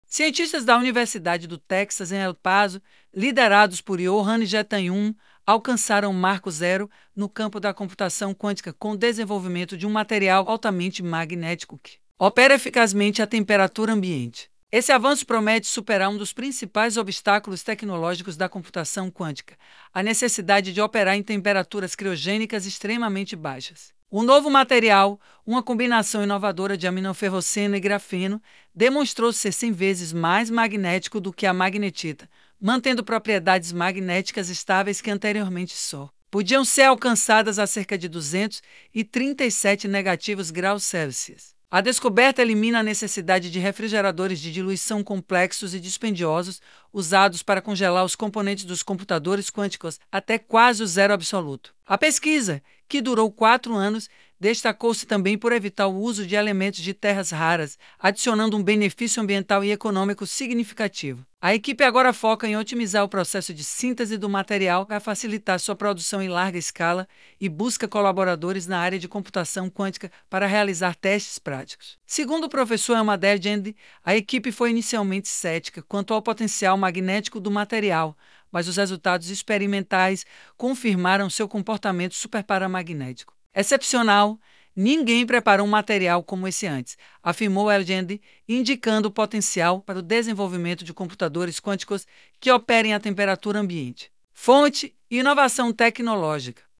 Cientistas da Universidade do Texas, em El Paso, liderados por Johann Jetayun, alcançaram o marco zero no campo da computação quântica com o desenvolvimento de um material altamente magnético que opera eficazmente a temperatura ambiente. Esse avanço promete superar um dos principais obstáculos tecnológicos da computação quântica, a necessidade de operar em temperaturas criogênicas extremamente baixas. O novo material, uma combinação inovadora de aminoferroceno e grafeno, demonstrou ser 100 vezes mais magnético do que a magnetita, mantendo propriedades magnéticas estáveis que anteriormente só podiam ser alcançadas a cerca de 237 negativos graus Celsius. A descoberta elimina a necessidade de refrigeradores de diluição complexos e dispendiosos usados para congelar os componentes dos computadores quânticos até quase o zero absoluto. A pesquisa, que durou 4 anos, destacou-se também por evitar o uso de elementos de terras raras, adicionando um benefício ambiental e econômico significativo. A equipe agora foca em otimizar o processo de síntese do material para facilitar sua produção em larga escala e busca colaboradores na área de computação quântica para realizar testes práticos. Segundo o professor Elmader Jendi, a equipe foi inicialmente cética quanto ao potencial magnético do material, mas os resultados experimentais confirmaram seu comportamento superparamagnético. Excepcional, ninguém preparou um material como esse antes, afirmou Elgendi, indicando o potencial para o desenvolvimento de computadores quânticos que operem a temperatura ambiente. Fonte: inovação tecnológica.